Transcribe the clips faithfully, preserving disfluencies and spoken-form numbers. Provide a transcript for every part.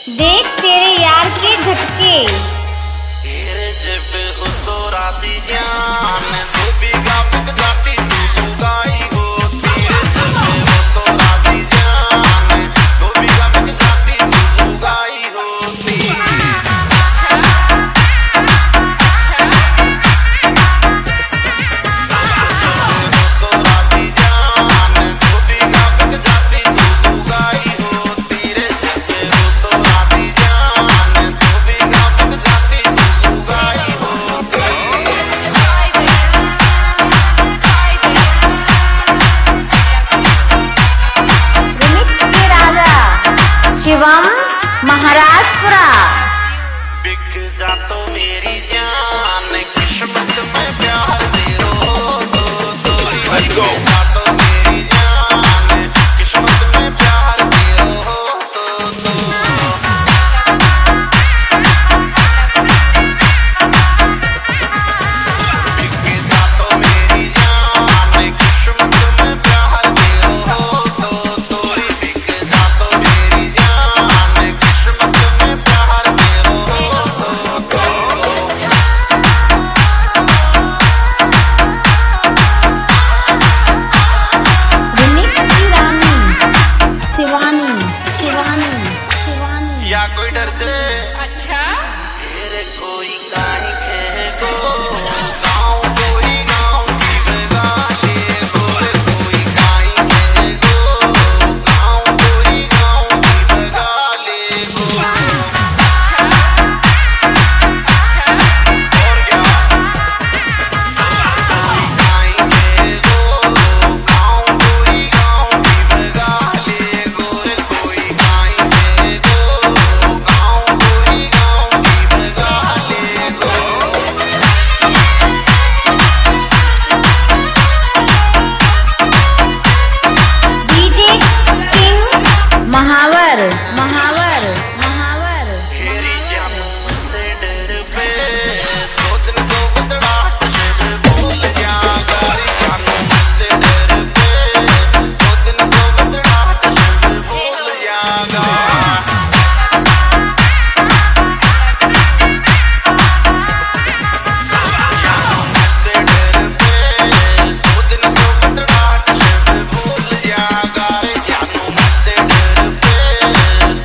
देख तेरे यार के झटके। तेरे जब हो तो राती जान तू भी गापिक जाती तू गाई हो। तेरे जब हो तो राती जान तू भी गापिक जाती तू गाई हो। शिवम महाराजपुरा। बिक जा तो मेरी जान किस्मत में प्यार दे रो तो Let's go। तो मेरी जान किस्मत में प्यार दे रो तो बिक जा तो मेरी जान किस्मत में प्यार दे रो तो तोरी बिक जा तो मेरी जान किस्मत में प्यार दे रो तो रिमिक्स की रानी शिवानी शिवानी शिवानी। या कोई डर से अच्छा तेरे कोई काहे कहे को गाँव कोई गाँव की बगाले गोरे कोई काहे कहे को गाँव कोई गाँव की बगाले गो। और क्या कोई काहे कहे को गाँव कोई गाँव की बगाले गोरे कोई काहे कहे को गाँव कोई गाँव की बगाले गो। डीजे किंग महावर महावर महावर। तेरी जान से डर पे दो दिन दो बदड़ाहट से भूल जा गारी जान से डर पे दो दिन दो बदड़ाहट से भूल जागा। से डर पे दो दिन दो बदड़ाहट से भूल जागा रे जानू से डर पे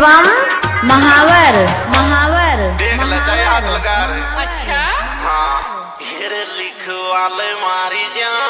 शिवम महावर महावर देख ले चाहे हाथ महावर लगा रे अच्छा हाँ ये लिखवाले मारी जान